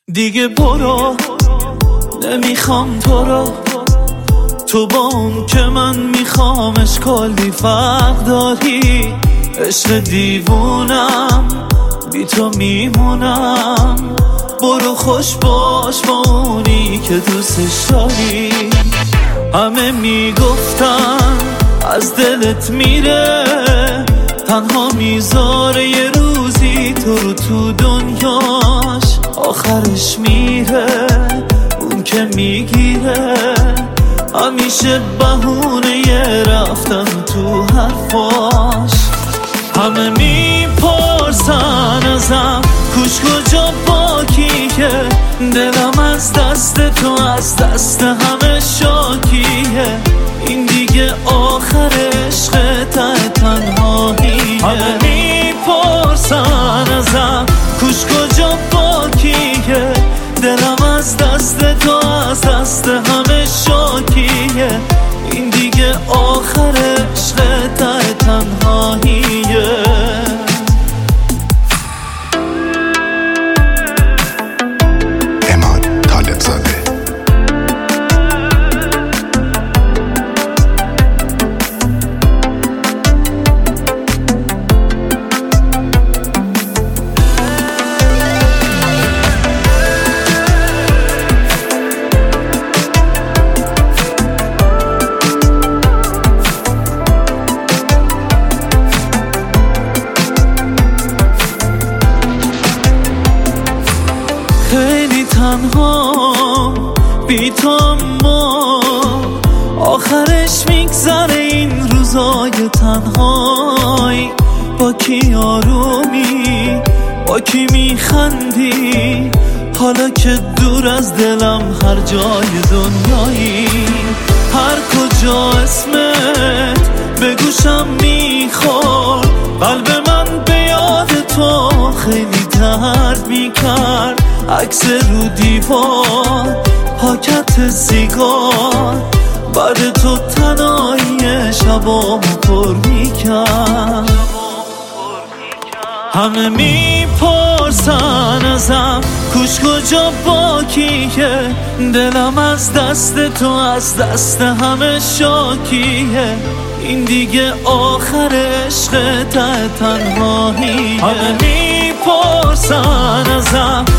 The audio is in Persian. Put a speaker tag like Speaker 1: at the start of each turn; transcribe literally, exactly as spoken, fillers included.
Speaker 1: دیگه برو، نمیخوام تو رو. تو با اون که من میخوامش کلی فرق داری. عشق دیوونم، بی تو میمونم. برو خوش باش با اونی که دوستش داری. همه میگفتن از دلت میره، تنها میذاره یه روزی تو رو تو دنیاش. آخرش میره اون که میگیره، همیشه بهونه یه رفتن تو حرفاش. همه میپرسن ازم کوش کجا با کیه، دلم از دست تو از دست همه شاکیه. این دیگه آخر عشق ته تنهاییه. همه میپرسن ازم کوش کجا با کیه، دلم از دست تو از دست همه شاکیه. این دیگه آخر عشق ته تنهاییه. خیلی تنها بی تو، اما آخرش میگذره این روزای تنهایی. با کی آرومی، با کی میخندی، حالا که دور از دلم هر جای دنیایی. هر کجا اسمت به گوشم میخورد، قلب من به یاد تو خیلی درد میکرد. عکس رو دیوار، پاکت سیگار، بعد تو تنهایی شبامو پر میکرد. همه میپرسن ازم کوش کجا با کیه، دلم از دست تو از دست همه شاکیه. این دیگه آخر عشق ته تنهاییه. همه میپرسن ازم